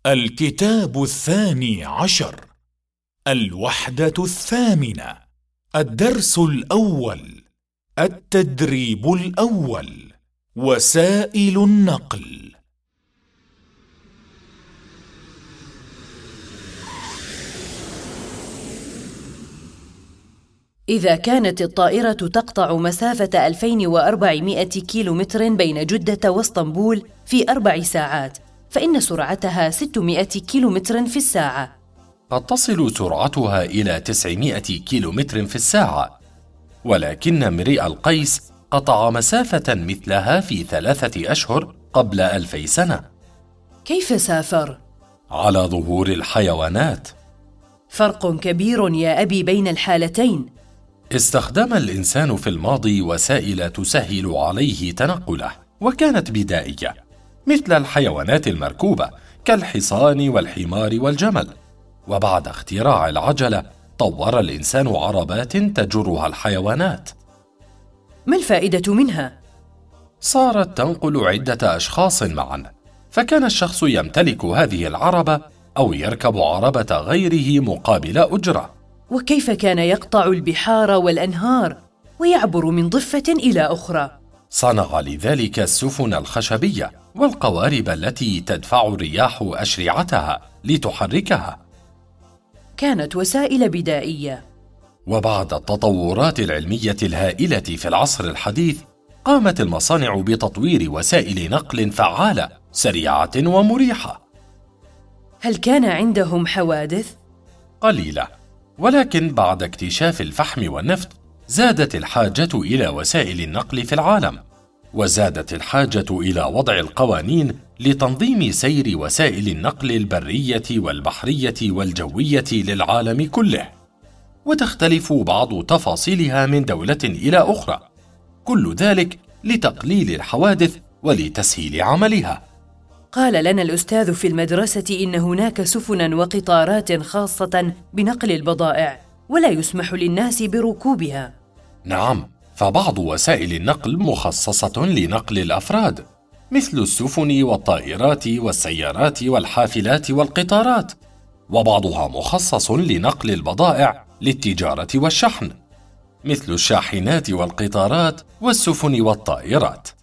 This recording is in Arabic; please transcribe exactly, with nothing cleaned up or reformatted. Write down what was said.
الكتاب الثاني عشر، الوحدة الثامنة، الدرس الأول، التدريب الأول، وسائل النقل. إذا كانت الطائرة تقطع مسافة ألفين وأربعمائة كيلومتر بين جدة واسطنبول في أربع ساعات، فإن سرعتها ستمائة كيلومتر في الساعة. قد تصل سرعتها إلى تسعمائة كيلومتر في الساعة، ولكن امرئ القيس قطع مسافة مثلها في ثلاثة أشهر قبل ألفي سنة. كيف سافر؟ على ظهور الحيوانات. فرق كبير يا أبي بين الحالتين. استخدم الإنسان في الماضي وسائل تسهل عليه تنقله، وكانت بدائية، مثل الحيوانات المركوبة كالحصان والحمار والجمل. وبعد اختراع العجلة طور الإنسان عربات تجرها الحيوانات. ما الفائدة منها؟ صارت تنقل عدة أشخاص معا، فكان الشخص يمتلك هذه العربة أو يركب عربة غيره مقابل أجرة. وكيف كان يقطع البحار والأنهار ويعبر من ضفة إلى أخرى؟ صنع لذلك السفن الخشبية والقوارب التي تدفع الرياح أشرعتها لتحركها. كانت وسائل بدائية. وبعد التطورات العلمية الهائلة في العصر الحديث، قامت المصانع بتطوير وسائل نقل فعالة سريعة ومريحة. هل كان عندهم حوادث؟ قليلة، ولكن بعد اكتشاف الفحم والنفط زادت الحاجة إلى وسائل النقل في العالم، وزادت الحاجة إلى وضع القوانين لتنظيم سير وسائل النقل البرية والبحرية والجوية للعالم كله، وتختلف بعض تفاصيلها من دولة إلى أخرى، كل ذلك لتقليل الحوادث ولتسهيل عملها. قال لنا الأستاذ في المدرسة إن هناك سفناً وقطارات خاصة بنقل البضائع، ولا يسمح للناس بركوبها. نعم، فبعض وسائل النقل مخصصة لنقل الأفراد، مثل السفن والطائرات والسيارات والحافلات والقطارات، وبعضها مخصص لنقل البضائع للتجارة والشحن، مثل الشاحنات والقطارات والسفن والطائرات.